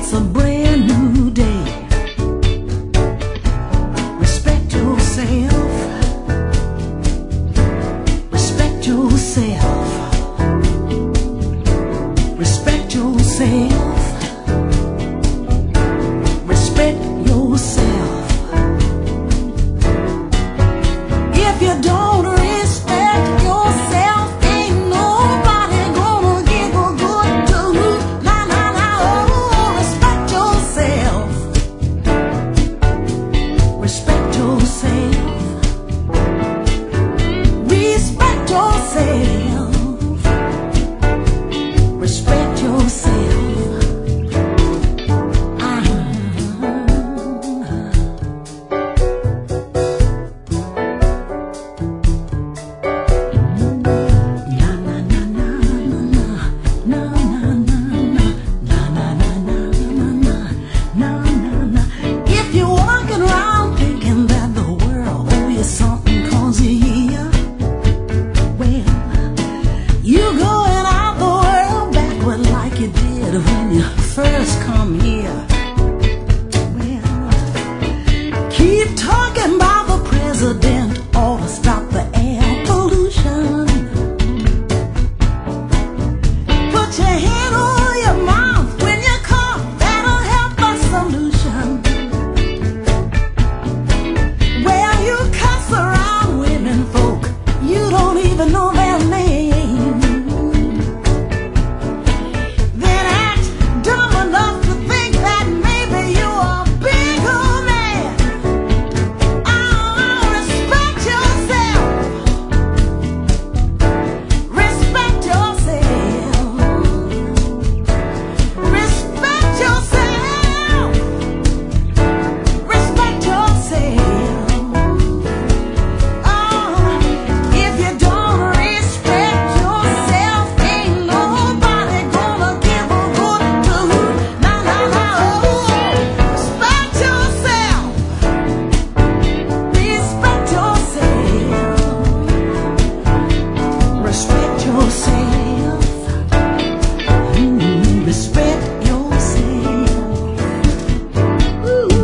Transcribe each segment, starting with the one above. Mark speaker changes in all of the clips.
Speaker 1: It's a brand new day. Respect yourself. Respect yourself. Respect yourself. Respect yourself. If you don't respect yourself, ain't nobody gonna give a good to you. Nah, nah, nah, oh, respect yourself. Respect yourself. Respect yourself. Respect yourself. If you're walking around thinking that the world owes you something 'cause you're here, well, you going out the world backward like you did when you first come here. Well, keep talking about the president ought to stop the air pollution. Put your hand on your mouth when you cough, that'll help a solution. Well, you cuss around women folk, you don't even know their name. Then act dumb enough to think that maybe you're a bigger man. Oh, respect yourself. Respect yourself. Respect yourself. Respect yourself. Oh, if you don't respect yourself, ain't nobody gonna give a good to you. Nah, nah, nah, oh, respect yourself. Respect yourself. Respect yourself. Respect yourself. Ooh.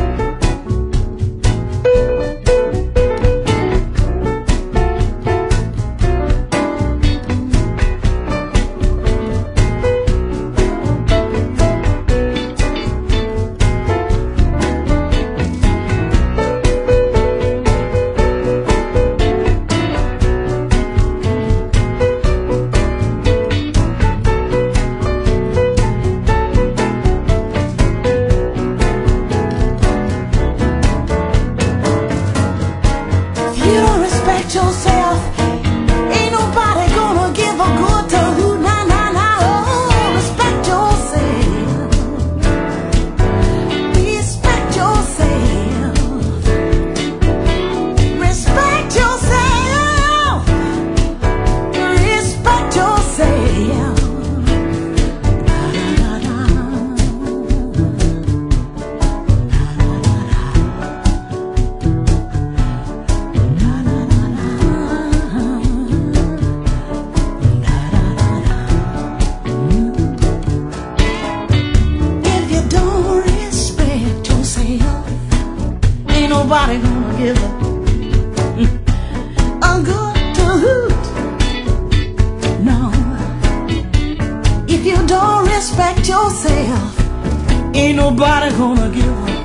Speaker 1: If you don't respect yourself, ain't nobody gonna give a good to you. Nah, nah, nah, oh, respect yourself. Respect yourself. Respect yourself. Respect yourself. If you don't respect yourself, ain't nobody gonna give a good to hoot. No. If you don't respect yourself, ain't nobody gonna give a